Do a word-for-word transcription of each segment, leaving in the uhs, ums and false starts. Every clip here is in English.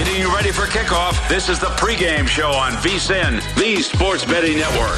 Getting you ready for kickoff. This is the pregame show on VSiN, the Sports Betting Network.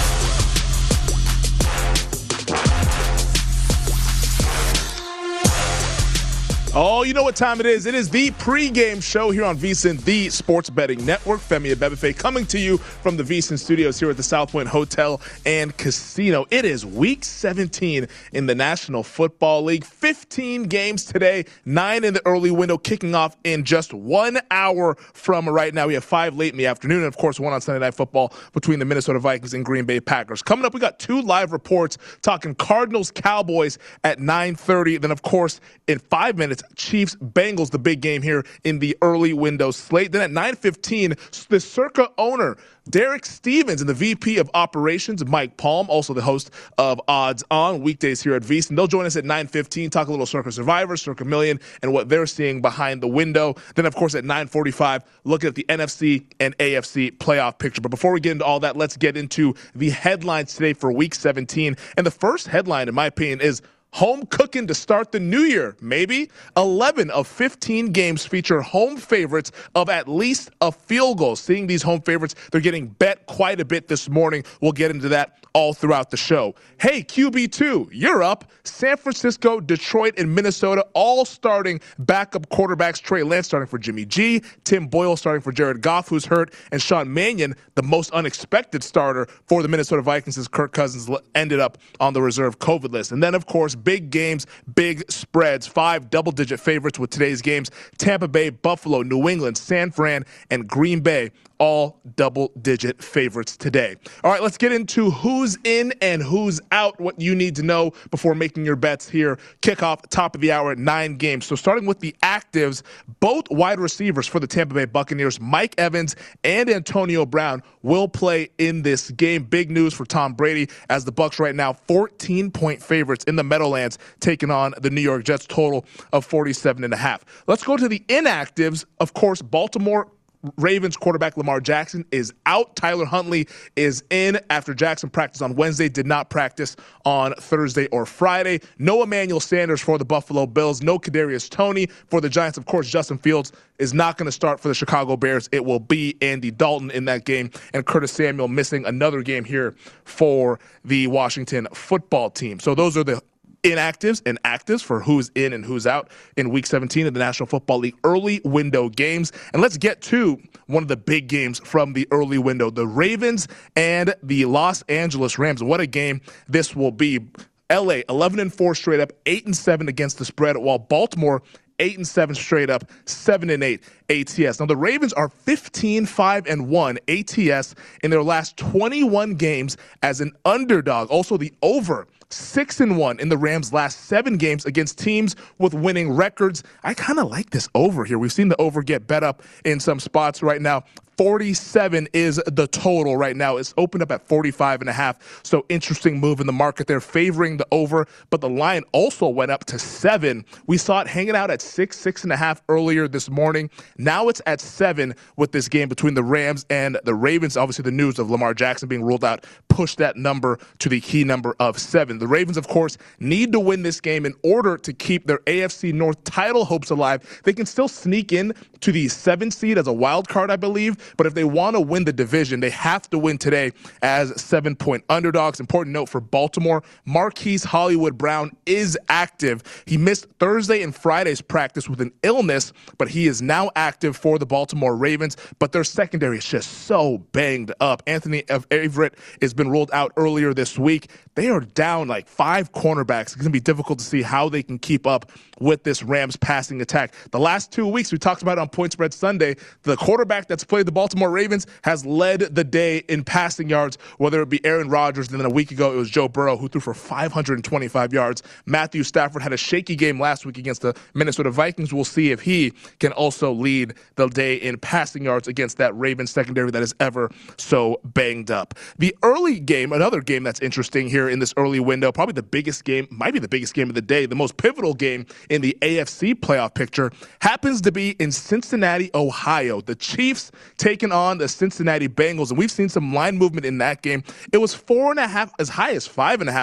Oh, you know what time it is. It is the pregame show here on VSiN, the Sports Betting Network. Femi Abebefe coming to you from the VSiN studios here at the South Point Hotel and Casino. It is week seventeen in the National Football League. fifteen games today, nine in the early window, kicking off in just one hour from right now. We have five late in the afternoon, and of course, one on Sunday Night Football between the Minnesota Vikings and Green Bay Packers. Coming up, we got two live reports talking Cardinals Cowboys at nine thirty. Then, of course, in five minutes, Chiefs Bengals, the big game here in the early window slate. Then at nine fifteen, the Circa owner, Derek Stevens, and the V P of Operations, Mike Palm, also the host of Odds On, weekdays here at VSiN. They'll join us at nine fifteen, talk a little Circa Survivor, Circa Million, and what they're seeing behind the window. Then, of course, at nine forty-five, looking at the N F C and A F C playoff picture. But before we get into all that, let's get into the headlines today for week seventeen. And the first headline, in my opinion, is home cooking to start the new year, maybe. eleven of fifteen games feature home favorites of at least a field goal. Seeing these home favorites, they're getting bet quite a bit this morning. We'll get into that all throughout the show. Hey, Q B two, you're up. San Francisco, Detroit, and Minnesota all starting backup quarterbacks. Trey Lance starting for Jimmy G, Tim Boyle starting for Jared Goff, who's hurt, and Sean Mannion, the most unexpected starter for the Minnesota Vikings as Kirk Cousins ended up on the reserve COVID list. And then, of course, big games, big spreads, five double-digit favorites with today's games. Tampa Bay, Buffalo, New England, San Fran, and Green Bay, all double-digit favorites today. All right, let's get into who's in and who's out, what you need to know before making your bets here. Kickoff, top of the hour, nine games. So starting with the actives, both wide receivers for the Tampa Bay Buccaneers, Mike Evans and Antonio Brown, will play in this game. Big news for Tom Brady, as the Bucs right now fourteen-point favorites in the Meadowlands, taking on the New York Jets, total of forty-seven and a half. Let's go to the inactives. Of course, Baltimore Ravens quarterback Lamar Jackson is out. Tyler Huntley is in after Jackson practiced on Wednesday, did not practice on Thursday or Friday. No Emmanuel Sanders for the Buffalo Bills. No Kadarius Toney for the Giants. Of course, Justin Fields is not going to start for the Chicago Bears. It will be Andy Dalton in that game, and Curtis Samuel missing another game here for the Washington football team. So those are the inactives and actives for who's in and who's out in week seventeen of the National Football League early window games. And let's get to one of the big games from the early window, the Ravens and the Los Angeles Rams. What a game this will be. L A eleven and four straight up, eight and seven against the spread, while Baltimore eight and seven straight up, seven and eight A T S. Now the Ravens are fifteen five and one A T S in their last twenty-one games as an underdog. Also the over six and one in the Rams' last seven games against teams with winning records. I kind of like this over here. We've seen the over get bet up in some spots right now. forty-seven is the total right now. It's opened up at forty-five and a half. So interesting move in the market. They're favoring the over, but the line also went up to seven. We saw it hanging out at six, six and a half earlier this morning. Now it's at seven with this game between the Rams and the Ravens. Obviously, the news of Lamar Jackson being ruled out pushed that number to the key number of seven. The Ravens, of course, need to win this game in order to keep their A F C North title hopes alive. They can still sneak in to the seventh seed as a wild card, I believe. But if they want to win the division, they have to win today as seven-point underdogs. Important note for Baltimore, Marquise Hollywood Brown is active. He missed Thursday and Friday's practice with an illness, but he is now active for the Baltimore Ravens. But their secondary is just so banged up. Anthony Averett has been ruled out earlier this week. They are down like five cornerbacks. It's going to be difficult to see how they can keep up with this Rams passing attack. The last two weeks, we talked about it on Point Spread Sunday, the quarterback that's played the Baltimore Ravens has led the day in passing yards, whether it be Aaron Rodgers, and then a week ago it was Joe Burrow, who threw for five hundred twenty-five yards. Matthew Stafford had a shaky game last week against the Minnesota Vikings. We'll see if he can also lead the day in passing yards against that Ravens secondary that is ever so banged up. The early game, another game that's interesting here in this early window, probably the biggest game, might be the biggest game of the day, the most pivotal game in the A F C playoff picture, happens to be in Cincinnati, Ohio. The Chiefs taking on the Cincinnati Bengals, and we've seen some line movement in that game. It was four and a half, as high as five and a half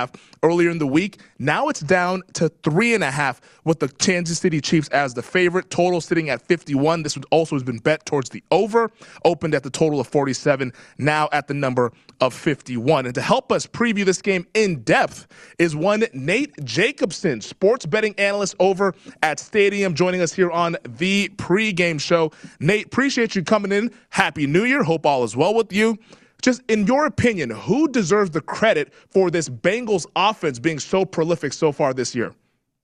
earlier in the week. Now it's down to three and a half with the Kansas City Chiefs as the favorite. Total sitting at fifty-one. This also has been bet towards the over. Opened at the total of forty-seven. Now at the number of fifty-one. And to help us preview this game in depth is one Nate Jacobson, sports betting analyst over at Stadium, joining us here on the pregame show. Nate, appreciate you coming in. Happy New Year. Hope all is well with you. Just in your opinion, who deserves the credit for this Bengals offense being so prolific so far this year?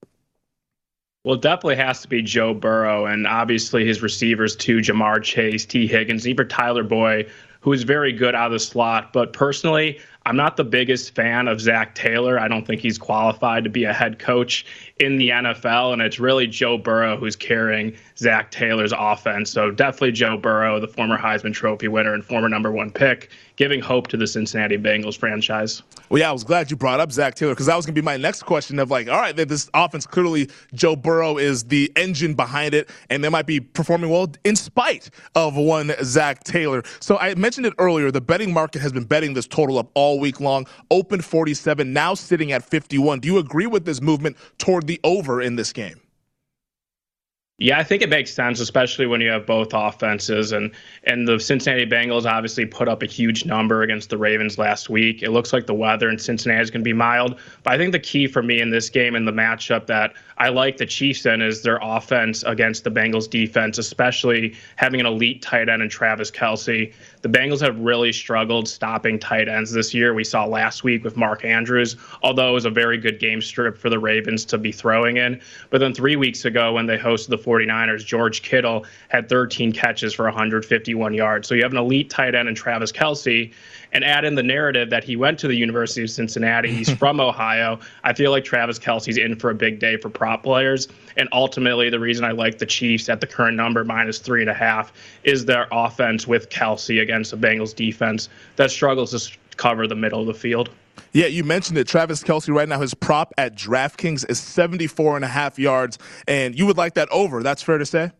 Well, it definitely has to be Joe Burrow, and obviously his receivers too, Jamar Chase, T. Higgins, even Tyler Boyd, who is very good out of the slot. But personally, I'm not the biggest fan of Zach Taylor. I don't think he's qualified to be a head coach in the N F L, and it's really Joe Burrow who's carrying Zach Taylor's offense. So definitely Joe Burrow, the former Heisman Trophy winner and former number one pick, giving hope to the Cincinnati Bengals franchise. Well, yeah, I was glad you brought up Zach Taylor because that was going to be my next question of like, all right, this offense, clearly Joe Burrow is the engine behind it, and they might be performing well in spite of one Zach Taylor. So I mentioned it earlier, the betting market has been betting this total up all week long, opened forty-seven, now sitting at fifty-one. Do you agree with this movement toward the over in this game? Yeah, I think it makes sense, especially when you have both offenses. And and the Cincinnati Bengals obviously put up a huge number against the Ravens last week. It looks like the weather in Cincinnati is going to be mild. But I think the key for me in this game and the matchup that I like the Chiefs in is their offense against the Bengals defense, especially having an elite tight end in Travis Kelce. The Bengals have really struggled stopping tight ends this year. We saw last week with Mark Andrews, although it was a very good game script for the Ravens to be throwing in. But then three weeks ago when they hosted the forty-niners, George Kittle had thirteen catches for one hundred fifty-one yards. So you have an elite tight end in Travis Kelce, and add in the narrative that he went to the University of Cincinnati. He's from Ohio. I feel like Travis Kelce's in for a big day for prop players. And ultimately, the reason I like the Chiefs at the current number, minus three and a half, is their offense with Kelce against the Bengals defense that struggles to cover the middle of the field. Yeah, you mentioned it. Travis Kelce right now, his prop at DraftKings is seventy-four and a half yards, and you would like that over. That's fair to say?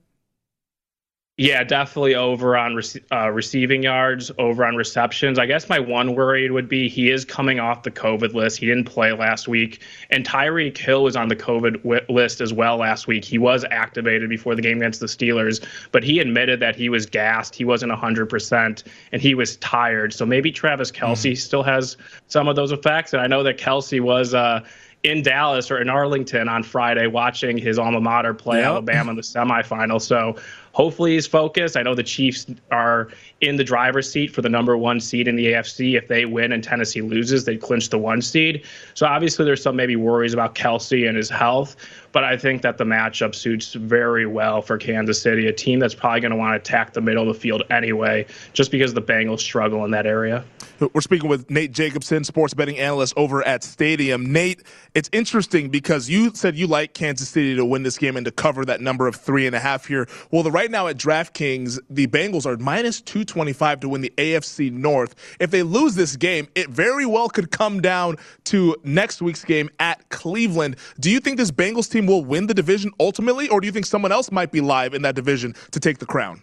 Yeah, definitely over on rec- uh, receiving yards, over on receptions. I guess my one worry would be he is coming off the COVID list. He didn't play last week. And Tyreek Hill was on the COVID w- list as well last week. He was activated before the game against the Steelers, but he admitted that he was gassed. He wasn't one hundred percent, and he was tired. So maybe Travis Kelce mm-hmm. still has some of those effects. And I know that Kelce was uh, in Dallas or in Arlington on Friday watching his alma mater play yep. Alabama in the semifinal. So hopefully he's focused. I know the Chiefs are in the driver's seat for the number one seed in the A F C. If they win and Tennessee loses, they clinch the one seed. So obviously there's some maybe worries about Kelce and his health, but I think that the matchup suits very well for Kansas City, a team that's probably going to want to attack the middle of the field anyway, just because the Bengals struggle in that area. We're speaking with Nate Jacobson, sports betting analyst over at Stadium. Nate, it's interesting because you said you like Kansas City to win this game and to cover that number of three and a half here. Well, the right now at DraftKings, the Bengals are minus two twenty-five to win the A F C North. If they lose this game, it very well could come down to next week's game at Cleveland. Do you think this Bengals team will win the division ultimately, or do you think someone else might be live in that division to take the crown?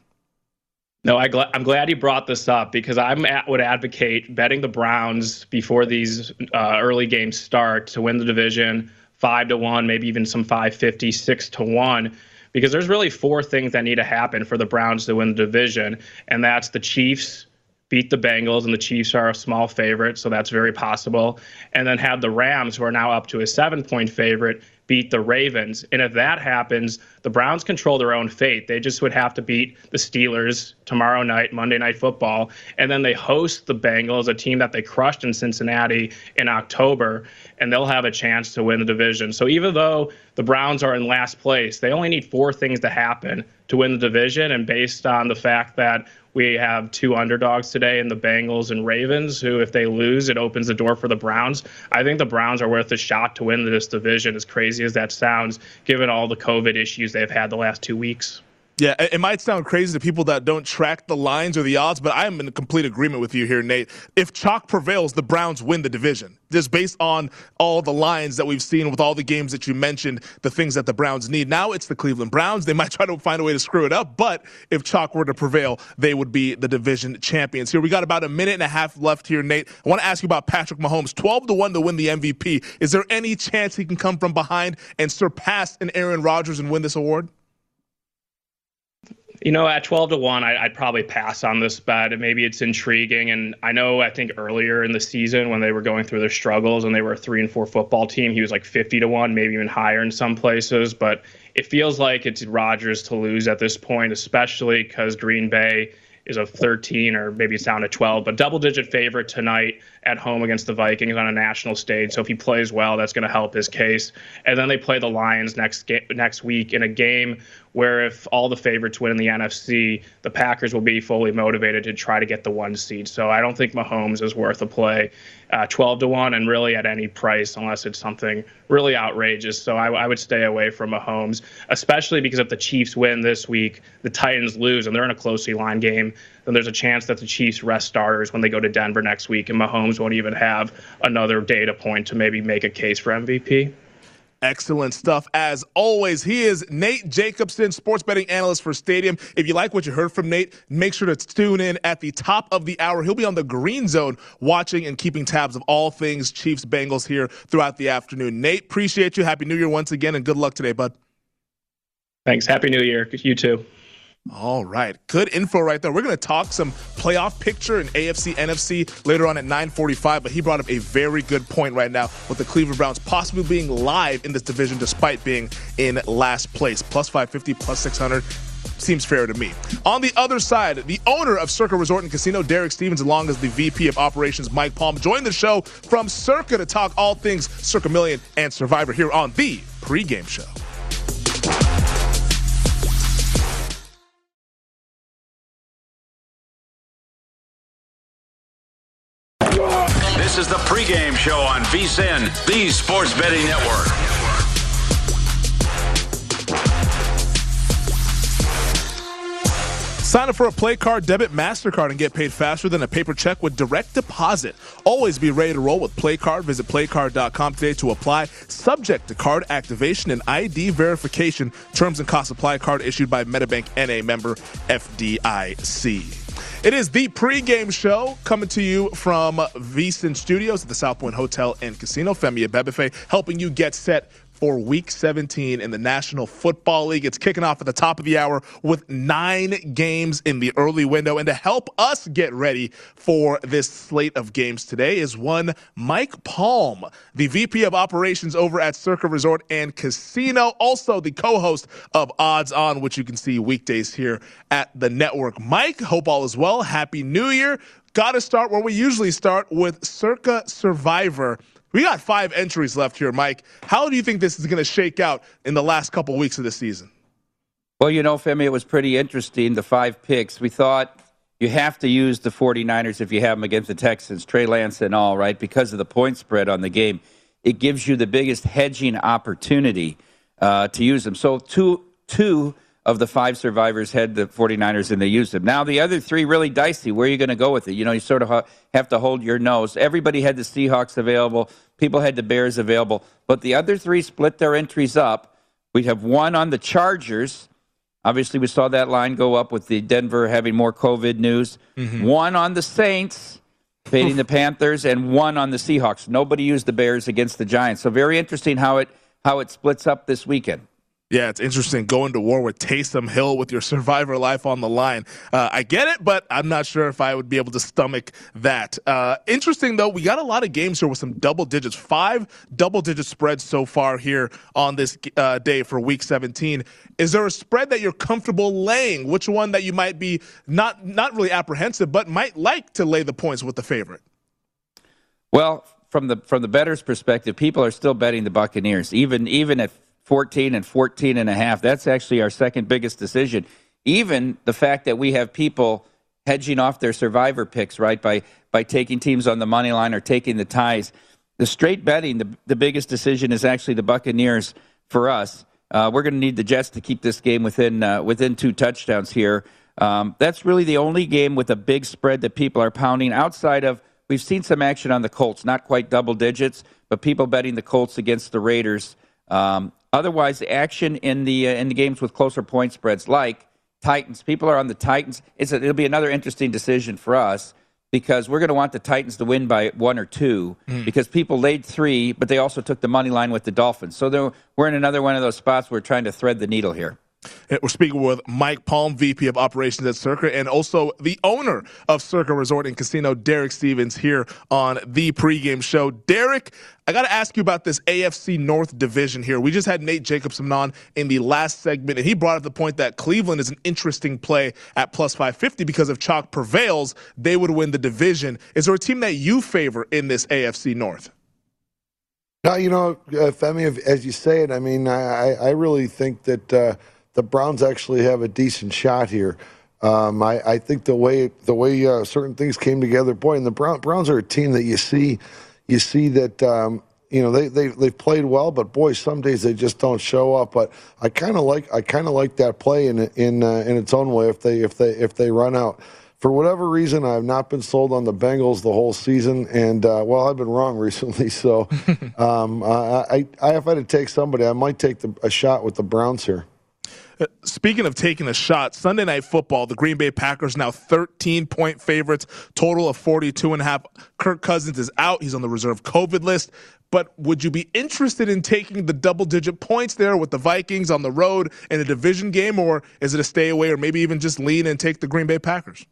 No, I gl- I'm glad you brought this up because I would advocate betting the Browns before these uh, early games start to win the division five to one, maybe even some five fifty, six to one, because there's really four things that need to happen for the Browns to win the division, and that's the Chiefs beat the Bengals, and the Chiefs are a small favorite, so that's very possible, and then have the Rams, who are now up to a seven-point favorite, beat the Ravens. And if that happens, the Browns control their own fate. They just would have to beat the Steelers tomorrow night, Monday Night Football, and then they host the Bengals, a team that they crushed in Cincinnati in October, and they'll have a chance to win the division. So even though the Browns are in last place, they only need four things to happen to win the division, and based on the fact that we have two underdogs today in the Bengals and Ravens, who, if they lose, it opens the door for the Browns. I think the Browns are worth a shot to win this division, as crazy as that sounds, given all the COVID issues they've had the last two weeks. Yeah, it might sound crazy to people that don't track the lines or the odds, but I am in complete agreement with you here, Nate. If chalk prevails, the Browns win the division. Just based on all the lines that we've seen with all the games that you mentioned, the things that the Browns need. Now it's the Cleveland Browns. They might try to find a way to screw it up, but if chalk were to prevail, they would be the division champions. Here, we got about a minute and a half left here, Nate. I want to ask you about Patrick Mahomes, twelve to one to win the M V P. Is there any chance he can come from behind and surpass an Aaron Rodgers and win this award? You know, at twelve to one, I, I'd probably pass on this bet. Maybe it's intriguing. And I know, I think earlier in the season when they were going through their struggles and they were a three and four football team, he was like fifty to one, maybe even higher in some places. But it feels like it's Rodgers to lose at this point, especially because Green Bay is a thirteen, or maybe it's down to twelve, but double-digit favorite tonight at home against the Vikings on a national stage. So if he plays well, that's going to help his case. And then they play the Lions next ga- next week in a game where if all the favorites win in the N F C, the Packers will be fully motivated to try to get the one seed. So I don't think Mahomes is worth a play uh, twelve to one, and really at any price unless it's something really outrageous. So I, I would stay away from Mahomes, especially because if the Chiefs win this week, the Titans lose, and they're in a closely line game, then there's a chance that the Chiefs rest starters when they go to Denver next week, and Mahomes won't even have another data point to maybe make a case for M V P. Excellent stuff. As always, he is Nate Jacobson, sports betting analyst for Stadium. If you like what you heard from Nate, make sure to tune in at the top of the hour. He'll be on the Green Zone watching and keeping tabs of all things Chiefs Bengals here throughout the afternoon. Nate, appreciate you. Happy New Year once again, and good luck today, bud. Thanks. Happy New Year. You too. All right. Good info right there. We're going to talk some playoff picture in A F C, N F C later on at nine forty-five, but he brought up a very good point right now with the Cleveland Browns possibly being live in this division despite being in last place. Plus five fifty, plus six hundred. Seems fair to me. On the other side, the owner of Circa Resort and Casino, Derek Stevens, along as the V P of Operations, Mike Palm, joined the show from Circa to talk all things Circa Million and Survivor here on the Pregame Show. This is the Pregame Show on VSiN, the Sports Betting Network. Sign up for a Play Card Debit MasterCard and get paid faster than a paper check with direct deposit. Always be ready to roll with Play Card. Visit play card dot com today to apply. Subject to card activation and I D verification. Terms and costs apply. Card issued by MetaBank N A, member F D I C. It is the Pregame Show coming to you from VSiN Studios at the South Point Hotel and Casino. Femi Abebefe helping you get set for Week seventeen in the National Football League. It's kicking off at the top of the hour with nine games in the early window. And to help us get ready for this slate of games today is one Mike Palm, the V P of Operations over at Circa Resort and Casino, also the co-host of Odds On, which you can see weekdays here at the network. Mike, hope all is well. Happy New Year. Got to start where we usually start with Circa Survivor. We got five entries left here, Mike. How do you think this is going to shake out in the last couple of weeks of the season? Well, you know, Femi, it was pretty interesting, the five picks. We thought you have to use the 49ers if you have them against the Texans, Trey Lance and all, right, because of the point spread on the game. It gives you the biggest hedging opportunity uh, to use them. So two, two of the five survivors had the 49ers and they used them. Now, the other three really dicey. Where are you going to go with it? You know, you sort of ha- have to hold your nose. Everybody had the Seahawks available. People had the Bears available. But the other three split their entries up. We have one on the Chargers. Obviously, we saw that line go up with the Denver having more COVID news. Mm-hmm. One on the Saints, fading the Panthers, and one on the Seahawks. Nobody used the Bears against the Giants. So very interesting how it how it splits up this weekend. Yeah, it's interesting going to war with Taysom Hill with your survivor life on the line. Uh, I get it, but I'm not sure if I would be able to stomach that. Uh, interesting, though, we got a lot of games here with some double digits. Five double-digit spreads so far here on this uh, day for Week seventeen. Is there a spread that you're comfortable laying? Which one that you might be not, not really apprehensive, but might like to lay the points with the favorite? Well, from the from the bettor's perspective, people are still betting the Buccaneers, even even at fourteen and fourteen and a half. That's actually our second biggest decision. Even the fact that we have people hedging off their survivor picks, right, by by taking teams on the money line or taking the ties. The straight betting, the, the biggest decision is actually the Buccaneers for us. Uh, we're going to need the Jets to keep this game within uh, within two touchdowns here. Um, that's really the only game with a big spread that people are pounding outside of, we've seen some action on the Colts, not quite double digits, but people betting the Colts against the Raiders. Um, otherwise, the action in the uh, in the games with closer point spreads, like Titans, people are on the Titans. It's a, it'll be another interesting decision for us because we're going to want the Titans to win by one or two mm. because people laid three, but they also took the money line with the Dolphins. So we're in another one of those spots where we're trying to thread the needle here. We're speaking with Mike Palm, V P of Operations at Circa, and also the owner of Circa Resort and Casino, Derek Stevens, here on the pregame show. Derek, I got to ask you about this A F C North division here. We just had Nate Jacobson on in the last segment, and he brought up the point that Cleveland is an interesting play at plus five fifty because if chalk prevails, they would win the division. Is there a team that you favor in this A F C North? No, you know, uh, Femi, as you say it, I mean, I, I really think that uh, the Browns actually have a decent shot here. Um, I, I think the way the way uh, certain things came together, boy, and the Brown, Browns are a team that you see, you see that um, you know they they they've played well, but boy, some days they just don't show up. But I kind of like I kind of like that play in in uh, in its own way if they if they if they run out. For whatever reason, I've not been sold on the Bengals the whole season, and uh, well, I've been wrong recently. So, um, I, I if I had to take somebody, I might take the, a shot with the Browns here. Speaking of taking a shot, Sunday Night Football, the Green Bay Packers now thirteen-point favorites, total of forty-two and a half. Kirk Cousins is out. He's on the reserve COVID list. But would you be interested in taking the double-digit points there with the Vikings on the road in a division game, or is it a stay away, or maybe even just lean and take the Green Bay Packers?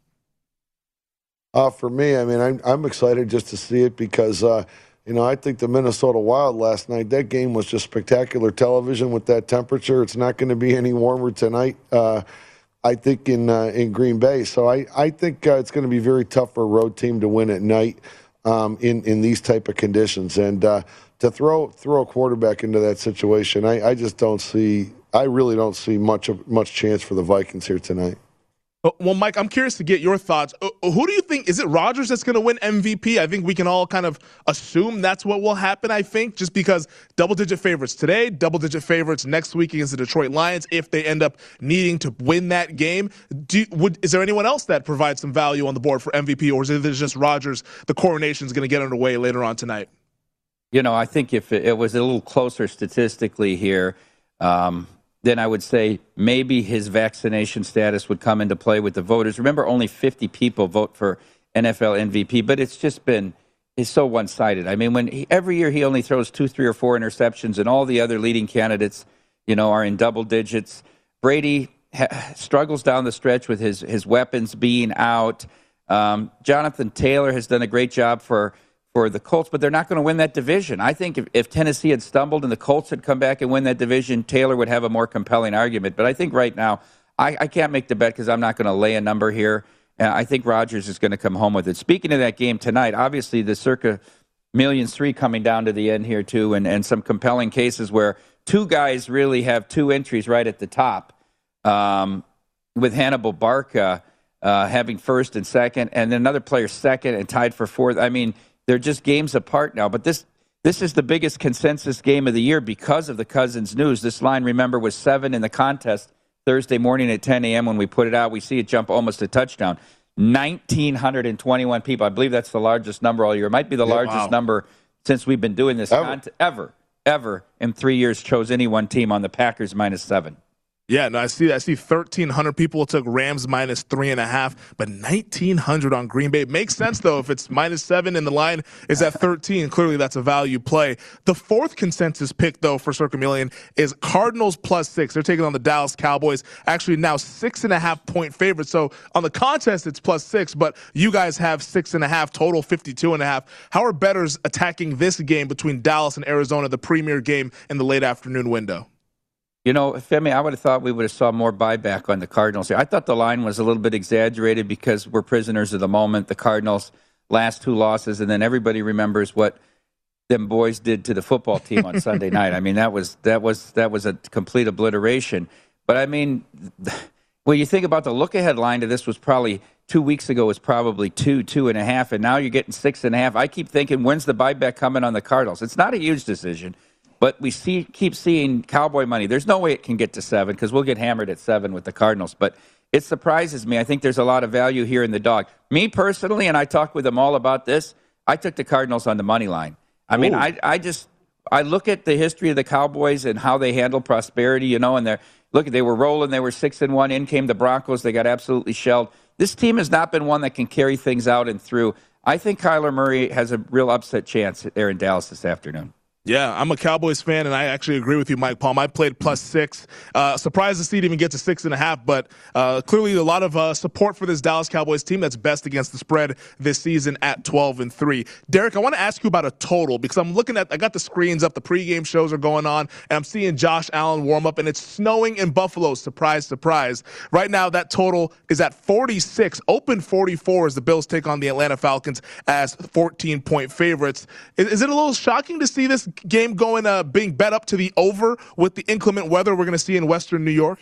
Uh, for me, I mean, I'm, I'm excited just to see it because, uh, you know, I think the Minnesota Wild last night, that game was just spectacular television with that temperature. It's not going to be any warmer tonight, uh, I think, in uh, in Green Bay. So I, I think uh, it's going to be very tough for a road team to win at night um, in, in these type of conditions. And uh, to throw throw a quarterback into that situation, I, I just don't see – I really don't see much of, much chance for the Vikings here tonight. Well, Mike, I'm curious to get your thoughts. Who do you think, is it Rodgers that's going to win M V P? I think we can all kind of assume that's what will happen, I think, just because double-digit favorites today, double-digit favorites next week against the Detroit Lions if they end up needing to win that game. Do you, would, is there anyone else that provides some value on the board for M V P, or is it just Rodgers, the coronation is going to get underway later on tonight? You know, I think if it was a little closer statistically here, um, then I would say maybe his vaccination status would come into play with the voters. Remember, only fifty people vote for N F L M V P, but it's just been it's so one-sided. I mean, when he, every year he only throws two, three, or four interceptions, and all the other leading candidates, you know, are in double digits. Brady ha- struggles down the stretch with his his weapons being out. Um, Jonathan Taylor has done a great job for. for the Colts, but they're not going to win that division. I think if, if Tennessee had stumbled and the Colts had come back and win that division, Taylor would have a more compelling argument. But I think right now, I, I can't make the bet because I'm not going to lay a number here. And I think Rodgers is going to come home with it. Speaking of that game tonight, obviously the circa millions three coming down to the end here too, and, and some compelling cases where two guys really have two entries right at the top, um, with Hannibal Barca uh, having first and second, and then another player second and tied for fourth. I mean, they're just games apart now, but this this is the biggest consensus game of the year because of the Cousins news. This line, remember, was seven in the contest Thursday morning at ten a.m. when we put it out. We see it jump almost a touchdown. one thousand nine hundred twenty-one people. I believe that's the largest number all year. It might be the yeah, largest wow. number since we've been doing this. Ever. Cont- ever, ever in three years chose any one team on the Packers minus seven. Yeah, no, I see. I see thirteen hundred people took Rams minus three and a half, but nineteen hundred on Green Bay. Makes sense though if it's minus seven and the line is at thirteen. Clearly, that's a value play. The fourth consensus pick though for Circa Million is Cardinals plus six. They're taking on the Dallas Cowboys. Actually, now six and a half point favorite. So on the contest, it's plus six, but you guys have six and a half total, fifty-two and a half. How are bettors attacking this game between Dallas and Arizona, the premier game in the late afternoon window? You know, Femi, I would have thought we would have saw more buyback on the Cardinals here. I thought the line was a little bit exaggerated because we're prisoners of the moment. The Cardinals' last two losses, and then everybody remembers what them boys did to the football team on Sunday night. I mean, that was that was that was a complete obliteration. But I mean, when you think about the look-ahead line to this was probably two weeks ago was probably two, two and a half, and now you're getting six and a half. I keep thinking, when's the buyback coming on the Cardinals? It's not a huge decision. But we see keep seeing Cowboy money. There's no way it can get to seven because we'll get hammered at seven with the Cardinals. But it surprises me. I think there's a lot of value here in the dog. Me personally, and I talked with them all about this, I took the Cardinals on the money line. I mean, I, I just I look at the history of the Cowboys and how they handle prosperity, you know, and they're look, they were rolling, they were six and one. In came the Broncos, they got absolutely shelled. This team has not been one that can carry things out and through. I think Kyler Murray has a real upset chance there in Dallas this afternoon. Yeah, I'm a Cowboys fan, and I actually agree with you, Mike Palm. I played plus six. Uh, surprised to see it even get to six and a half, but uh, clearly a lot of uh, support for this Dallas Cowboys team that's best against the spread this season at twelve and three. Derek, I want to ask you about a total because I'm looking at, I got the screens up, the pregame shows are going on, and I'm seeing Josh Allen warm up, and it's snowing in Buffalo. Surprise, surprise. Right now, that total is at forty-six, open forty-four as the Bills take on the Atlanta Falcons as fourteen-point favorites. Is, is it a little shocking to see this game going uh, being bet up to the over with the inclement weather we're going to see in Western New York?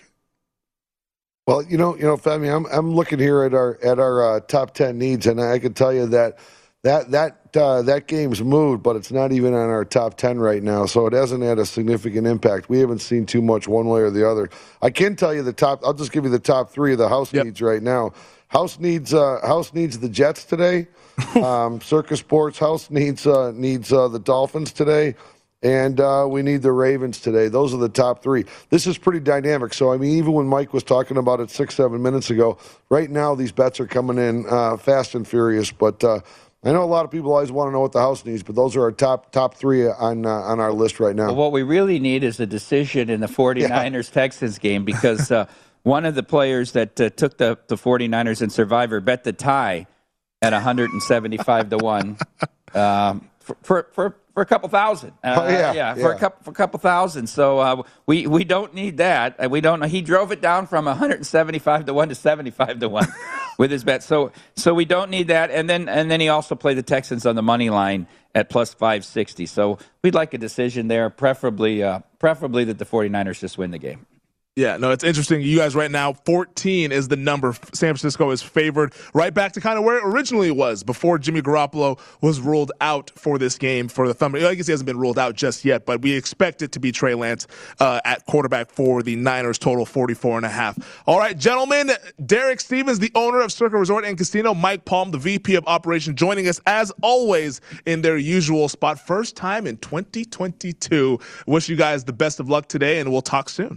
Well, you know, you know, Femi, I'm I'm looking here at our at our uh, top ten needs, and I can tell you that that that uh, that game's moved, but it's not even on our top ten right now, so it hasn't had a significant impact. We haven't seen too much one way or the other. I can tell you the top. I'll just give you the top three of the house yep. needs right now. House needs uh, House needs the Jets today. um, Circus Sports House needs uh, needs uh, the Dolphins today. And uh, we need the Ravens today. Those are the top three. This is pretty dynamic. So, I mean, even when Mike was talking about it six, seven minutes ago, right now these bets are coming in uh, fast and furious. But uh, I know a lot of people always want to know what the house needs, but those are our top top three on uh, on our list right now. Well, what we really need is a decision in the 49ers-Texans yeah. game because uh, one of the players that uh, took the, the 49ers in Survivor bet the tie at one seventy-five to one um, for, for, for for a couple thousand, uh, oh, yeah, yeah, for yeah. a couple for a couple thousand. So uh, we we don't need that. We don't. He drove it down from one seventy-five to one to seventy-five to one with his bet. So so we don't need that. And then and then he also played the Texans on the money line at plus five sixty. So we'd like a decision there, preferably uh, preferably that the 49ers just win the game. Yeah, no, it's interesting. You guys right now, fourteen is the number. San Francisco is favored right back to kind of where it originally was before Jimmy Garoppolo was ruled out for this game for the Thunder. I guess he hasn't been ruled out just yet, but we expect it to be Trey Lance uh, at quarterback for the Niners, total forty-four and a half. All right, gentlemen, Derek Stevens, the owner of Circa Resort and Casino, Mike Palm, the V P of Operations, joining us as always in their usual spot. First time in twenty twenty-two. Wish you guys the best of luck today, and we'll talk soon.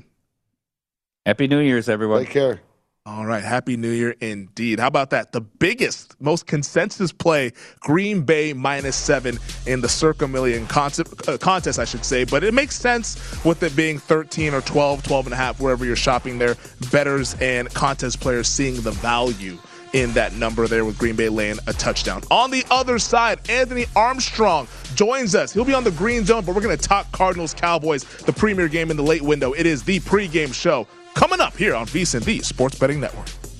Happy New Year's, everyone. Take care. All right. Happy New Year indeed. How about that? The biggest, most consensus play, Green Bay minus seven in the Circa Million concept, uh, contest, I should say. But it makes sense with it being thirteen or twelve, twelve and a half, wherever you're shopping there. Bettors and contest players seeing the value in that number there with Green Bay laying a touchdown. On the other side, Anthony Armstrong joins us. He'll be on the Green Zone, but we're going to talk Cardinals-Cowboys, the premier game in the late window. It is the pregame show coming up here on VSiN, the Sports Betting Network.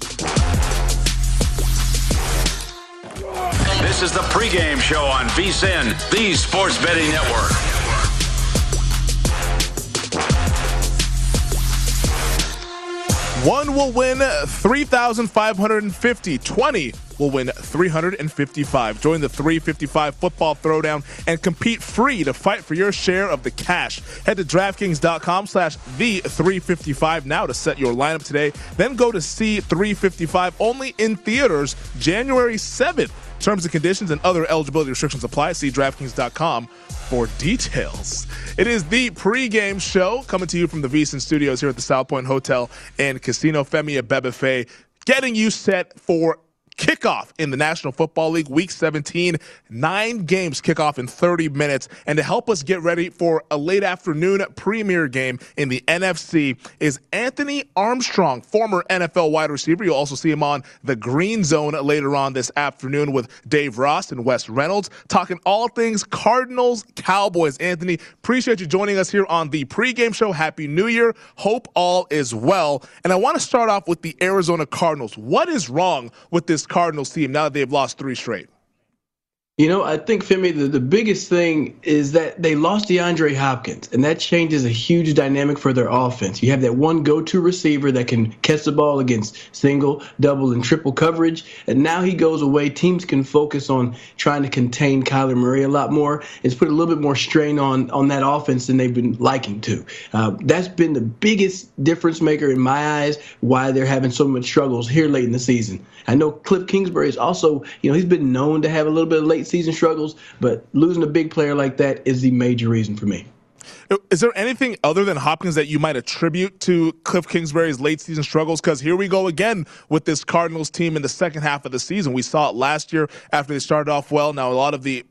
This is the pregame show on VSiN, the Sports Betting Network. One will win three thousand five hundred fifty. twenty will win three hundred fifty-five. Join the three fifty-five football throwdown and compete free to fight for your share of the cash. Head to DraftKings.com slash the 355 now to set your lineup today. Then go to C three fifty-five only in theaters January seventh. Terms and conditions and other eligibility restrictions apply. See DraftKings dot com for details. It is the pregame show coming to you from the VSiN studios here at the South Point Hotel and Casino. Femi Abebefe getting you set for kickoff in the National Football League, Week seventeen. Nine games kick off in thirty minutes. And to help us get ready for a late afternoon premier game in the N F C is Anthony Armstrong, former N F L wide receiver. You'll also see him on the Green Zone later on this afternoon with Dave Ross and Wes Reynolds, talking all things Cardinals, Cowboys. Anthony, appreciate you joining us here on the pregame show. Happy New Year. Hope all is well. And I want to start off with the Arizona Cardinals. What is wrong with this Cardinals team now that they've lost three straight? You know, I think, Femi, the, the biggest thing is that they lost DeAndre Hopkins, and that changes a huge dynamic for their offense. You have that one go-to receiver that can catch the ball against single, double, and triple coverage, and now he goes away. Teams can focus on trying to contain Kyler Murray a lot more. It's put a little bit more strain on, on that offense than they've been liking to. Uh, that's been the biggest difference maker in my eyes, why they're having so much struggles here late in the season. I know Cliff Kingsbury is also, you know, he's been known to have a little bit of late season struggles, but losing a big player like that is the major reason for me. Is there anything other than Hopkins that you might attribute to Cliff Kingsbury's late season struggles? Because here we go again with this Cardinals team in the second half of the season. We saw it last year after they started off well. Now a lot of the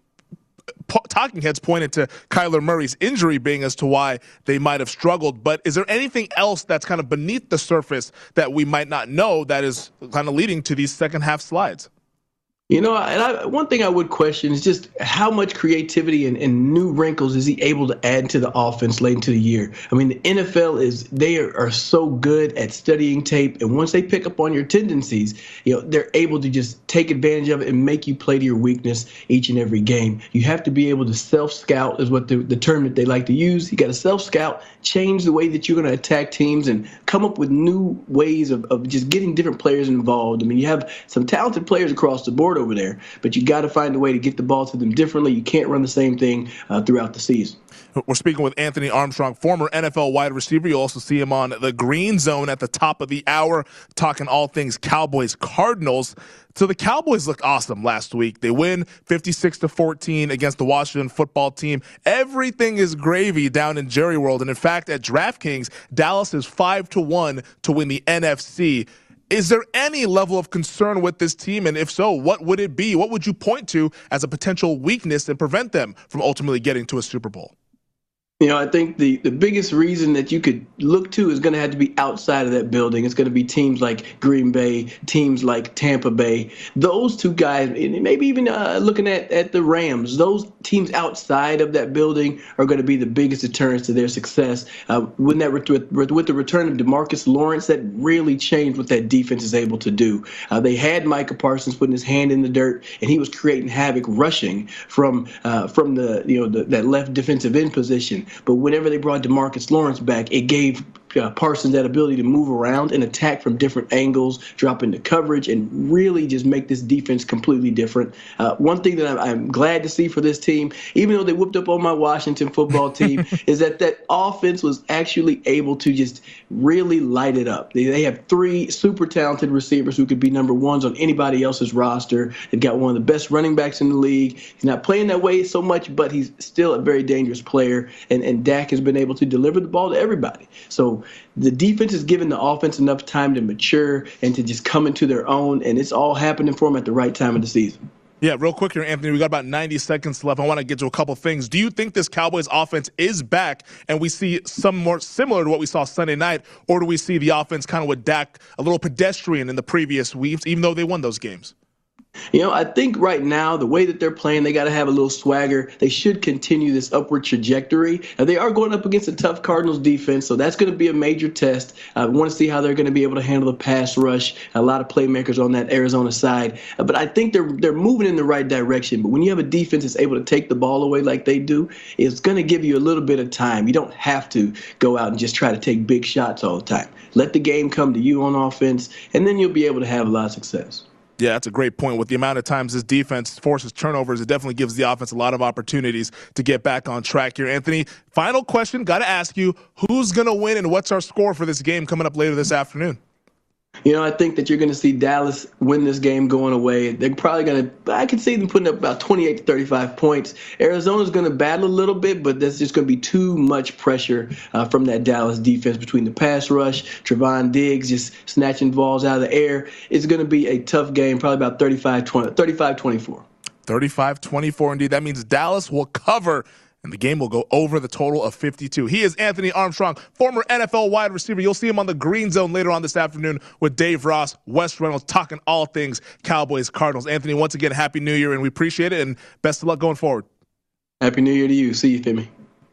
talking heads pointed to Kyler Murray's injury being as to why they might have struggled. But is there anything else that's kind of beneath the surface that we might not know that is kind of leading to these second half slides? You know, and I, one thing I would question is just how much creativity and, and new wrinkles is he able to add to the offense late into the year? I mean, the N F L is, they are, are so good at studying tape, and once they pick up on your tendencies, you know, they're able to just take advantage of it and make you play to your weakness each and every game. You have to be able to self-scout is what the, the term that they like to use. You got to self-scout, change the way that you're going to attack teams, and come up with new ways of, of just getting different players involved. I mean, you have some talented players across the board over there, but you got to find a way to get the ball to them differently. You can't run the same thing uh, throughout the season. We're speaking with Anthony Armstrong, former N F L wide receiver. You'll also see him on the Green Zone at the top of the hour, talking all things Cowboys Cardinals. So the Cowboys looked awesome last week. They win fifty-six to fourteen against the Washington football team. Everything is gravy down in Jerry World. And in fact, at DraftKings, Dallas is five to one to win the N F C. Is there any level of concern with this team? And if so, what would it be? What would you point to as a potential weakness and prevent them from ultimately getting to a Super Bowl? You know, I think the, the biggest reason that you could look to is going to have to be outside of that building. It's going to be teams like Green Bay, teams like Tampa Bay. Those two guys, and maybe even uh, looking at, at the Rams, those teams outside of that building are going to be the biggest deterrents to their success. Uh, when that with, with the return of DeMarcus Lawrence, that really changed what that defense is able to do. Uh, they had Micah Parsons putting his hand in the dirt, and he was creating havoc rushing from uh, from the you know the, that left defensive end position. But whenever they brought DeMarcus Lawrence back, it gave uh, Parsons that ability to move around and attack from different angles, drop into coverage, and really just make this defense completely different. Uh, one thing that I'm, I'm glad to see for this team, even though they whooped up on my Washington football team, is that that offense was actually able to just really light it up. They, they have three super talented receivers who could be number ones on anybody else's roster. They've got one of the best running backs in the league. He's not playing that way so much, but he's still a very dangerous player, and, and Dak has been able to deliver the ball to everybody. So the defense has given the offense enough time to mature and to just come into their own, and it's all happening for them at the right time of the season. Yeah, real quick here, Anthony. We got about ninety seconds left. I want to get to a couple things. Do you think this Cowboys offense is back and we see some more similar to what we saw Sunday night, or do we see the offense kind of with Dak a little pedestrian in the previous weeks, even though they won those games? You know, I think right now, the way that they're playing, they got to have a little swagger. They should continue this upward trajectory. Now, they are going up against a tough Cardinals defense, so that's going to be a major test. I want to see how they're going to be able to handle the pass rush. A lot of playmakers on that Arizona side. Uh, but I think they're they're moving in the right direction. But when you have a defense that's able to take the ball away like they do, it's going to give you a little bit of time. You don't have to go out and just try to take big shots all the time. Let the game come to you on offense, and then you'll be able to have a lot of success. Yeah, that's a great point. With the amount of times this defense forces turnovers, it definitely gives the offense a lot of opportunities to get back on track here. Anthony, final question, got to ask you, who's going to win and what's our score for this game coming up later this afternoon? You know, I think that you're going to see Dallas win this game going away. They're probably going to, I can see them putting up about twenty-eight to thirty-five points. Arizona's going to battle a little bit, but there's just going to be too much pressure uh, from that Dallas defense between the pass rush, Trevon Diggs just snatching balls out of the air. It's going to be a tough game, probably about thirty-five twenty, thirty-five twenty-four. thirty-five twenty-four indeed. That means Dallas will cover, and the game will go over the total of fifty-two. He is Anthony Armstrong, former N F L wide receiver. You'll see him on the Green Zone later on this afternoon with Dave Ross, Wes Reynolds, talking all things Cowboys Cardinals. Anthony, once again, Happy New Year, and we appreciate it, and best of luck going forward. Happy New Year to you. See you, Femi.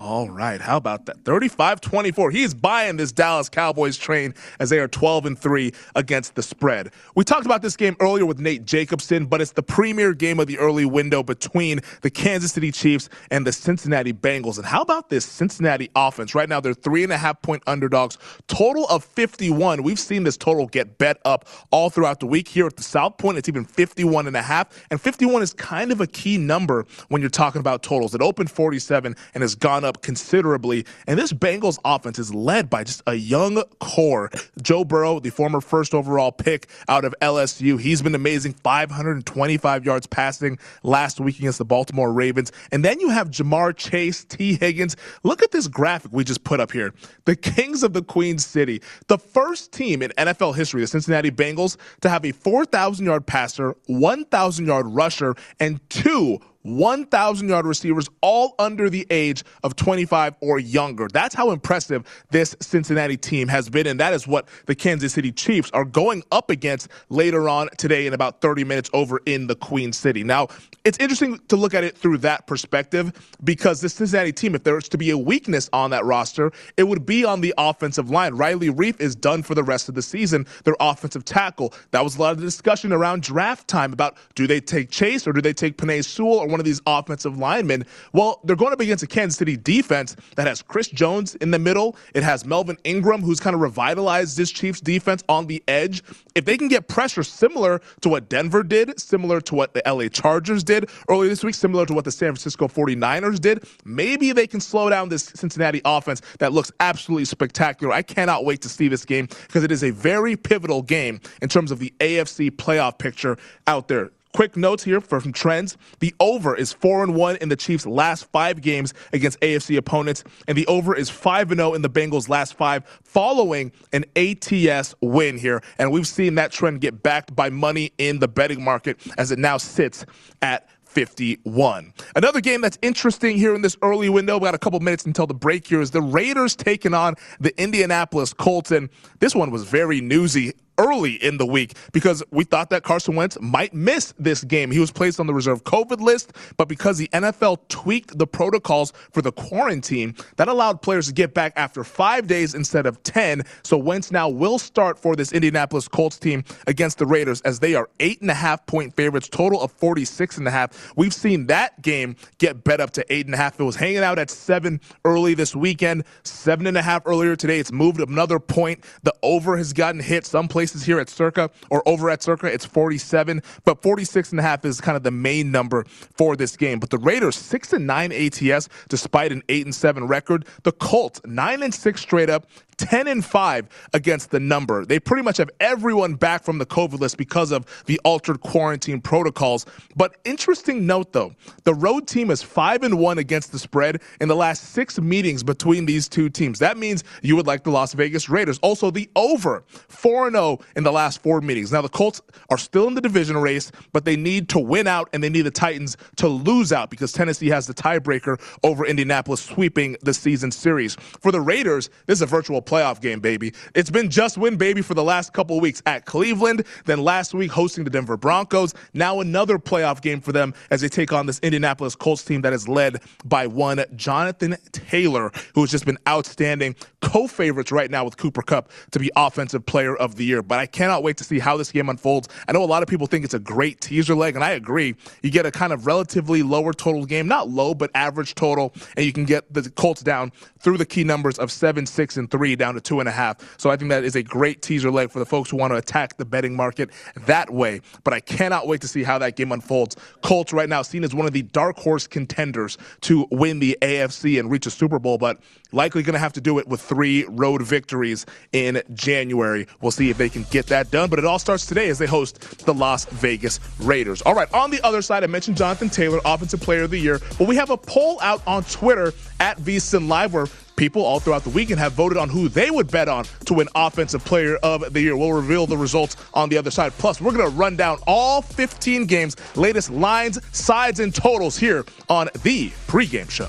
All right, how about that? thirty-five twenty-four. He's buying this Dallas Cowboys train as they are twelve and three against the spread. We talked about this game earlier with Nate Jacobson, but it's the premier game of the early window between the Kansas City Chiefs and the Cincinnati Bengals. And how about this Cincinnati offense? Right now, they're three and a half point underdogs, total of fifty-one. We've seen this total get bet up all throughout the week. Here at the South Point, it's even fifty-one and a half. And fifty-one is kind of a key number when you're talking about totals. It opened forty-seven and has gone up considerably. And this Bengals offense is led by just a young core. Joe Burrow, the former first overall pick out of L S U, he's been amazing. five hundred twenty-five yards passing last week against the Baltimore Ravens. And then you have Jamar Chase, T. Higgins. Look at this graphic we just put up here. The Kings of the Queen City, the first team in N F L history, the Cincinnati Bengals, to have a four thousand yard passer, one thousand yard rusher, and two one thousand yard receivers, all under the age of twenty-five or younger. That's how impressive this Cincinnati team has been, and that is what the Kansas City Chiefs are going up against later on today in about thirty minutes over in the Queen City. Now, it's interesting to look at it through that perspective because this Cincinnati team, if there was to be a weakness on that roster, it would be on the offensive line. Riley Reiff is done for the rest of the season, their offensive tackle. That was a lot of the discussion around draft time about do they take Chase or do they take Penei Sewell or one of these offensive linemen. Well, they're going up against a Kansas City defense that has Chris Jones in the middle. It has Melvin Ingram, who's kind of revitalized this Chiefs defense on the edge. If they can get pressure similar to what Denver did, similar to what the L A Chargers did earlier this week, similar to what the San Francisco forty-niners did, maybe they can slow down this Cincinnati offense that looks absolutely spectacular. I cannot wait to see this game because it is a very pivotal game in terms of the A F C playoff picture out there. Quick notes here for some trends. The over is four and one in the Chiefs' last five games against A F C opponents, and the over is five and oh in the Bengals' last five following an A T S win here. And we've seen that trend get backed by money in the betting market as it now sits at fifty-one. Another game that's interesting here in this early window, we got a couple minutes until the break here, is the Raiders taking on the Indianapolis Colts. And this one was very newsy early in the week because we thought that Carson Wentz might miss this game. He was placed on the reserve COVID list, but because the N F L tweaked the protocols for the quarantine, that allowed players to get back after five days instead of ten. So Wentz now will start for this Indianapolis Colts team against the Raiders as they are eight and a half point favorites, total of forty-six and a half. We've seen that game get bet up to eight and a half. It was hanging out at seven early this weekend, seven and a half earlier today. It's moved another point. The over has gotten hit some places here at Circa or over at Circa. It's forty-seven, but forty-six and a half is kind of the main number for this game. But the Raiders six and nine A T S despite an eight and seven record. The Colts nine and six straight up, ten and five against the number. They pretty much have everyone back from the COVID list because of the altered quarantine protocols. But interesting note though, the road team is five and one against the spread in the last six meetings between these two teams. That means you would like the Las Vegas Raiders. Also the over four and oh in the last four meetings. Now the Colts are still in the division race, but they need to win out and they need the Titans to lose out because Tennessee has the tiebreaker over Indianapolis sweeping the season series. For the Raiders, this is a virtual playoff game, baby. It's been just win, baby, for the last couple of weeks at Cleveland, then last week hosting the Denver Broncos. Now another playoff game for them as they take on this Indianapolis Colts team that is led by one Jonathan Taylor, who has just been outstanding. Co-favorites right now with Cooper Kupp to be Offensive Player of the Year. But I cannot wait to see how this game unfolds. I know a lot of people think it's a great teaser leg, and I agree. You get a kind of relatively lower total game, not low, but average total, and you can get the Colts down through the key numbers of seven, six, and three down to two and a half. So I think that is a great teaser leg for the folks who want to attack the betting market that way. But I cannot wait to see how that game unfolds. Colts right now seen as one of the dark horse contenders to win the A F C and reach a Super Bowl, but likely going to have to do it with three road victories in January. We'll see if they can get that done, but it all starts today as they host the Las Vegas Raiders. All right, on the other side, I mentioned Jonathan Taylor, Offensive Player of the Year, but we have a poll out on Twitter at VSiN Live where people all throughout the weekend have voted on who they would bet on to win Offensive Player of the Year. We'll reveal the results on the other side. Plus, we're going to run down all fifteen games, latest lines, sides, and totals here on the pregame show.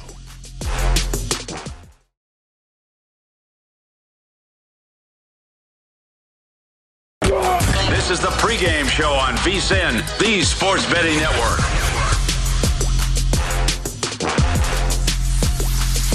This is the pregame show on VSiN, the Sports Betting Network.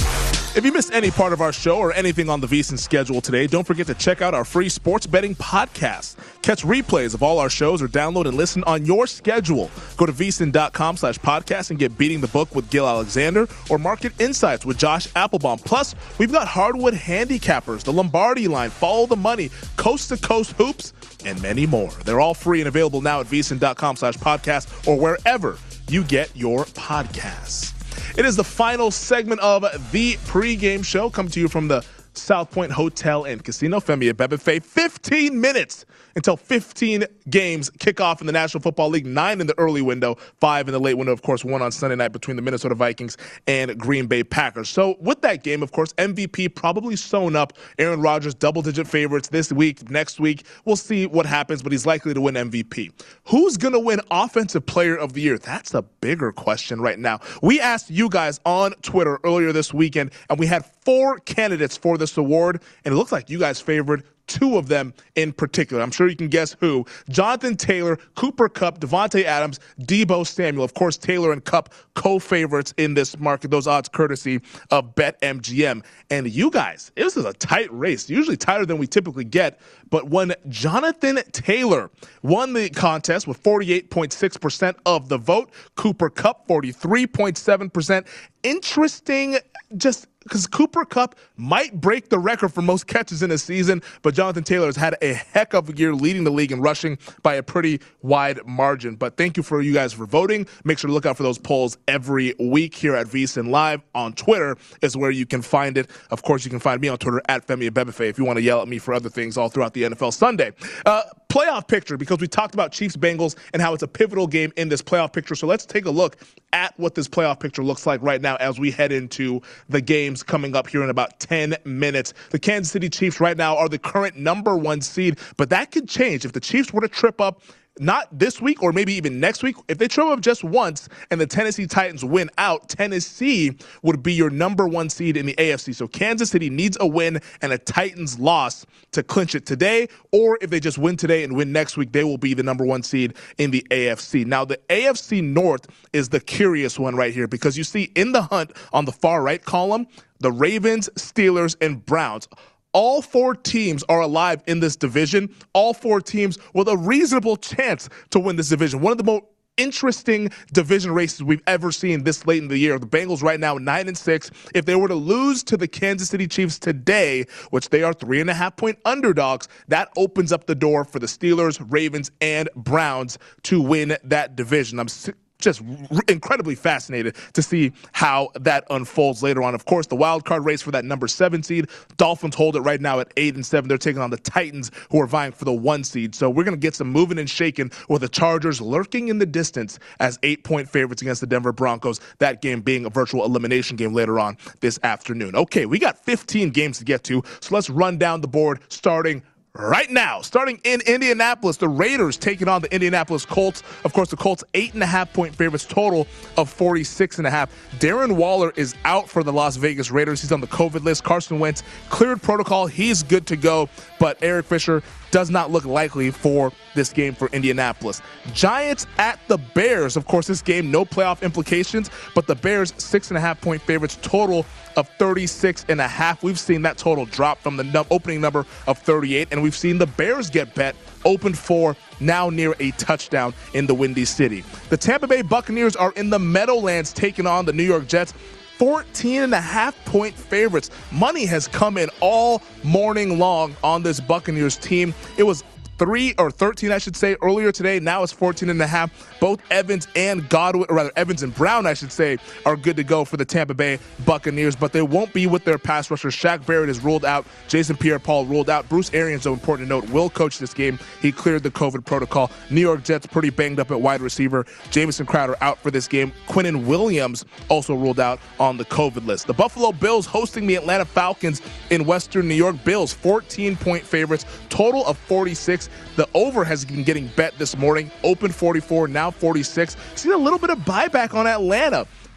If you missed any part of our show or anything on the VSiN schedule today, don't forget to check out our free sports betting podcast. Catch replays of all our shows or download and listen on your schedule. Go to vsin.com slash podcast and get Beating the Book with Gil Alexander or Market Insights with Josh Applebaum. Plus, we've got Hardwood Handicappers, the Lombardi Line, Follow the Money, Coast to Coast Hoops, and many more. They're all free and available now at vsin.com slash podcast or wherever you get your podcasts. It is the final segment of the pregame show, coming to you from the South Point Hotel and Casino. Femi Abebefe, fifteen minutes until fifteen games kick off in the National Football League. Nine in the early window, five in the late window. Of course, one on Sunday night between the Minnesota Vikings and Green Bay Packers. So with that game, of course, M V P probably sewn up. Aaron Rodgers, double-digit favorites this week, next week. We'll see what happens, but he's likely to win M V P. Who's going to win Offensive Player of the Year? That's a bigger question right now. We asked you guys on Twitter earlier this weekend, and we had four candidates for this award, and it looks like you guys favored two of them in particular. I'm sure you can guess who. Jonathan Taylor, Cooper Kupp, Devontae Adams, Deebo Samuel. Of course, Taylor and Kupp co-favorites in this market. Those odds courtesy of BetMGM. And you guys, this is a tight race, usually tighter than we typically get. But when Jonathan Taylor won the contest with forty-eight point six percent of the vote, Cooper Kupp forty-three point seven percent. Interesting, just because Cooper Kupp might break the record for most catches in a season, but Jonathan Taylor has had a heck of a year leading the league in rushing by a pretty wide margin. But thank you for you guys for voting. Make sure to look out for those polls every week here at VSiN Live. On Twitter is where you can find it. Of course, you can find me on Twitter at Femi Abebefe if you want to yell at me for other things all throughout the N F L Sunday. Uh, playoff picture, because we talked about Chiefs-Bengals and how it's a pivotal game in this playoff picture. So let's take a look at what this playoff picture looks like right now as we head into the games coming up here in about ten minutes. The Kansas City Chiefs right now are the current number one seed, but that could change if the Chiefs were to trip up not this week or maybe even next week. If they trip up just once and the Tennessee Titans win out, Tennessee would be your number one seed in the A F C. So Kansas City needs a win and a Titans loss to clinch it today, or if they just win today and win next week, they will be the number one seed in the A F C. Now, the A F C North is the curious one right here, because you see in the hunt on the far right column, the Ravens, Steelers, and Browns. All four teams are alive in this division. All four teams with a reasonable chance to win this division. One of the most interesting division races we've ever seen this late in the year. The Bengals right now nine and six. If they were to lose to the Kansas City Chiefs today, which they are three and a half point underdogs, that opens up the door for the Steelers, Ravens, and Browns to win that division. I'm just incredibly fascinated to see how that unfolds later on. Of course, the wild card race for that number seven seed, Dolphins hold it right now at eight and seven. They're taking on the Titans, who are vying for the one seed. So we're going to get some moving and shaking with the Chargers lurking in the distance as eight point favorites against the Denver Broncos. That game being a virtual elimination game later on this afternoon. Okay, we got fifteen games to get to, so let's run down the board starting right now. Starting in Indianapolis, the Raiders taking on the Indianapolis Colts. Of course, the Colts eight and a half point favorites, total of forty-six and a half. Darren Waller is out for the Las Vegas Raiders. He's on the COVID list. Carson Wentz cleared protocol. He's good to go, but Eric Fisher does not look likely for this game for Indianapolis. Giants at the Bears. Of course, this game, no playoff implications, but the Bears six and a half point favorites, total of thirty-six and a half. We've seen that total drop from the num- opening number of thirty-eight, and we've seen the Bears get bet, opened for, now near a touchdown in the Windy City. The Tampa Bay Buccaneers are in the Meadowlands taking on the New York Jets. fourteen and a half point favorites. Money has come in all morning long on this Buccaneers team. It was three or thirteen, I should say, earlier today. Now it's fourteen and a half. Both Evans and Godwin, or rather Evans and Brown, I should say, are good to go for the Tampa Bay Buccaneers, but they won't be with their pass rushers. Shaq Barrett is ruled out. Jason Pierre-Paul ruled out. Bruce Arians, so important to note, will coach this game. He cleared the COVID protocol. New York Jets pretty banged up at wide receiver. Jamison Crowder out for this game. Quinnen Williams also ruled out on the COVID list. The Buffalo Bills hosting the Atlanta Falcons in Western New York. Bills fourteen point favorites, total of forty-six. The over has been getting bet this morning. Open forty-four, now forty-six. Seen a little bit of buyback on Atlanta.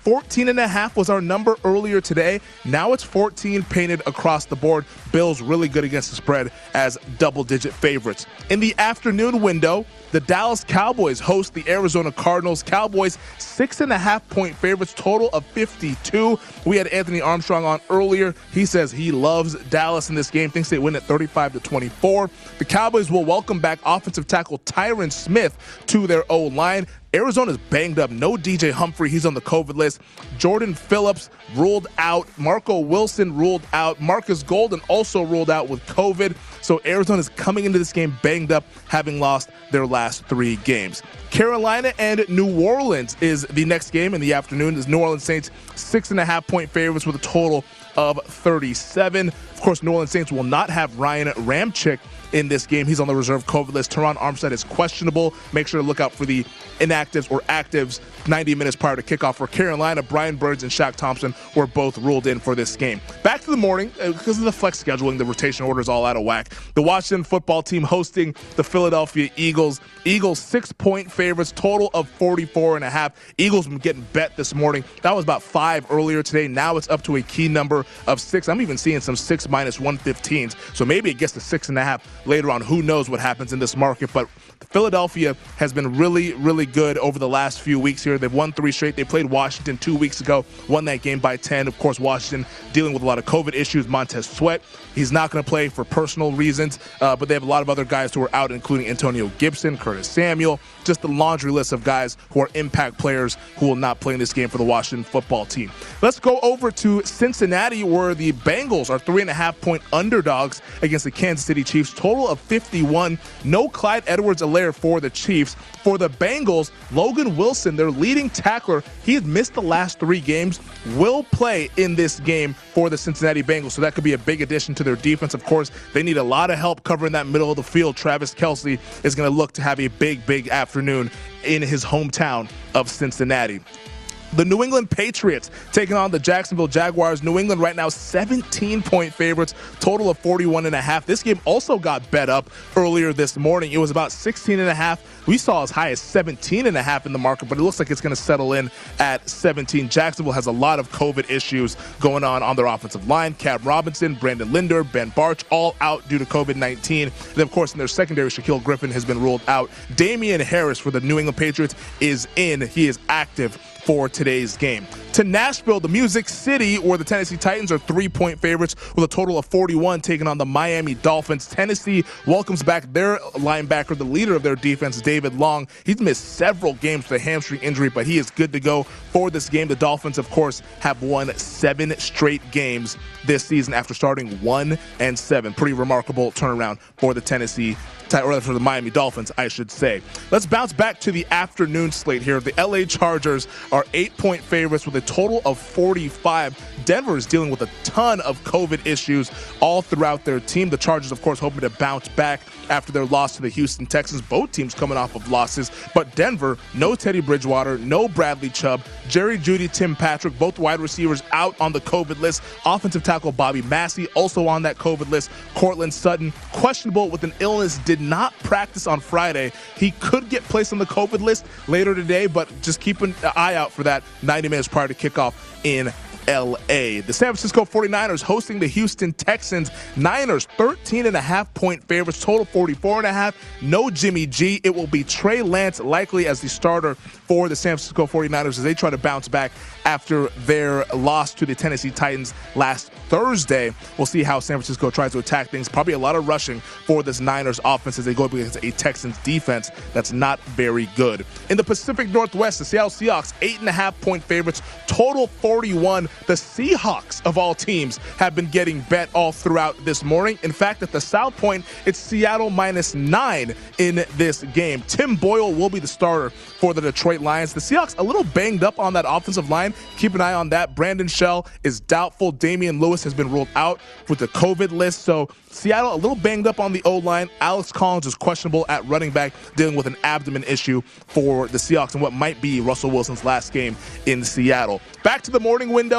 fourteen and a half was our number earlier today. Now it's fourteen painted across the board. Bills really good against the spread as double-digit favorites. In the afternoon window, the Dallas Cowboys host the Arizona Cardinals. Cowboys six and a half point favorites, total of fifty-two. We had Anthony Armstrong on earlier. He says he loves Dallas in this game, thinks they win at thirty-five to twenty-four. The Cowboys will welcome back offensive tackle Tyron Smith to their O-line. Arizona's banged up. No D J Humphrey. He's on the COVID list. Jordan Phillips ruled out. Marco Wilson ruled out. Marcus Golden also ruled out with COVID. So Arizona's coming into this game banged up, having lost their last three games. Carolina and New Orleans is the next game in the afternoon. The New Orleans Saints six and a half point favorites with a total of thirty-seven. Of course, New Orleans Saints will not have Ryan Ramczyk in this game. He's on the reserve COVID list. Teron Armstead is questionable. Make sure to look out for the inactives or actives ninety minutes prior to kickoff. For Carolina, Brian Burns and Shaq Thompson were both ruled in for this game. Back to the morning, because of the flex scheduling, the rotation order is all out of whack. The Washington football team hosting the Philadelphia Eagles. Eagles six-point favorites, total of forty-four and a half. Eagles been getting bet this morning. That was about five earlier today. Now it's up to a key number of six. I'm even seeing some six minus one fifteens. So maybe it gets to six and a half later on. Who knows what happens in this market? But Philadelphia has been really, really good over the last few weeks here. They've won three straight. They played Washington two weeks ago, won that game by ten. Of course, Washington dealing with a lot of COVID issues. Montez Sweat, he's not going to play for personal reasons, uh, but they have a lot of other guys who are out, including Antonio Gibson, Curtis Samuel, just the laundry list of guys who are impact players who will not play in this game for the Washington football team. Let's go over to Cincinnati, where the Bengals are three and a half point underdogs against the Kansas City Chiefs. Total of fifty-one. No Clyde Edwards-Helaire for the Chiefs. For the Bengals, Logan Wilson, their leading tackler, he has missed the last three games, will play in this game for the Cincinnati Bengals. So that could be a big addition to their defense. Of course, they need a lot of help covering that middle of the field. Travis Kelce is going to look to have a big, big afternoon in his hometown of Cincinnati. The New England Patriots taking on the Jacksonville Jaguars. New England right now seventeen-point favorites, total of forty-one and a half. This game also got bet up earlier this morning. It was about sixteen and a half. We saw as high as seventeen and a half in the market, but it looks like it's going to settle in at seventeen. Jacksonville has a lot of COVID issues going on on their offensive line. Cam Robinson, Brandon Linder, Ben Barch, all out due to COVID nineteen. And of course, in their secondary, Shaquille Griffin has been ruled out. Damian Harris for the New England Patriots is in. He is active for today's game. To Nashville, the Music City, where the Tennessee Titans are three-point favorites with a total of forty-one, taking on the Miami Dolphins. Tennessee welcomes back their linebacker, the leader of their defense, David Long. He's missed several games with a hamstring injury, but he is good to go for this game. The Dolphins, of course, have won seven straight games this season after starting one and seven. Pretty remarkable turnaround for the Tennessee or for the Miami Dolphins, I should say. Let's bounce back to the afternoon slate here. The L A Chargers are eight-point favorites with a total of forty-five. Denver is dealing with a ton of COVID issues all throughout their team. The Chargers, of course, hoping to bounce back after their loss to the Houston Texans. Both teams coming off of losses. But Denver, no Teddy Bridgewater, no Bradley Chubb, Jerry Jeudy, Tim Patrick, both wide receivers out on the COVID list. Offensive tackle Bobby Massey also on that COVID list. Cortland Sutton, questionable with an illness, did not practice on Friday. He could get placed on the COVID list later today, but just keep an eye out for that ninety minutes prior to kickoff in L A. The San Francisco forty-niners hosting the Houston Texans. Niners thirteen and a half point favorites, total forty-four and a half. No Jimmy G. It will be Trey Lance likely as the starter for the San Francisco forty-niners as they try to bounce back after their loss to the Tennessee Titans last Thursday. We'll see how San Francisco tries to attack things. Probably a lot of rushing for this Niners offense as they go up against a Texans defense that's not very good. In the Pacific Northwest, the Seattle Seahawks eight and a half point favorites, total forty-one. The Seahawks, of all teams, have been getting bet all throughout this morning. In fact, at the South Point, it's Seattle minus nine in this game. Tim Boyle will be the starter for the Detroit Lions. The Seahawks a little banged up on that offensive line. Keep an eye on that. Brandon Shell is doubtful. Damian Lewis has been ruled out with the COVID list. So Seattle a little banged up on the O-line. Alex Collins is questionable at running back, dealing with an abdomen issue for the Seahawks and what might be Russell Wilson's last game in Seattle. Back to the morning window.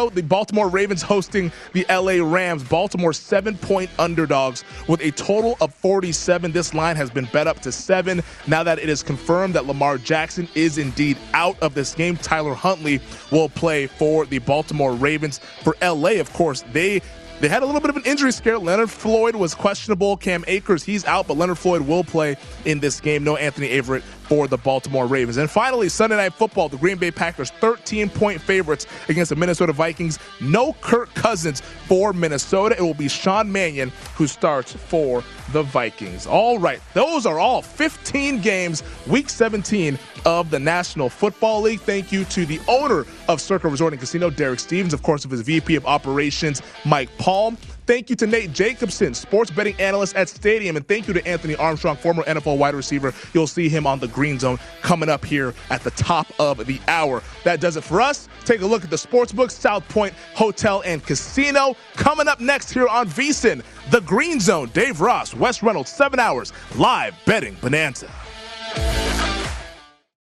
Casino, the Baltimore Ravens hosting the L A Rams. Baltimore seven-point underdogs with a total of forty-seven. This line has been bet up to seven. Now that it is confirmed that Lamar Jackson is indeed out of this game, Tyler Huntley will play for the Baltimore Ravens. For L A, of course, they They had a little bit of an injury scare. Leonard Floyd was questionable. Cam Akers, he's out, but Leonard Floyd will play in this game. No Anthony Averett for the Baltimore Ravens. And finally, Sunday Night Football, the Green Bay Packers thirteen-point favorites against the Minnesota Vikings. No Kirk Cousins for Minnesota. It will be Sean Mannion who starts for the Vikings. All right, those are all fifteen games, week seventeen of the National Football League. Thank you to the owner of Circa Resort and Casino, Derek Stevens, of course, of his V P of Operations, Mike Palm. Thank you to Nate Jacobson, sports betting analyst at Stadium. And thank you to Anthony Armstrong, former N F L wide receiver. You'll see him on the Green Zone coming up here at the top of the hour. That does it for us. Take a look at the sportsbook, South Point Hotel and Casino. Coming up next here on VSiN, the Green Zone. Dave Ross, Wes Reynolds, seven hours, live betting bonanza.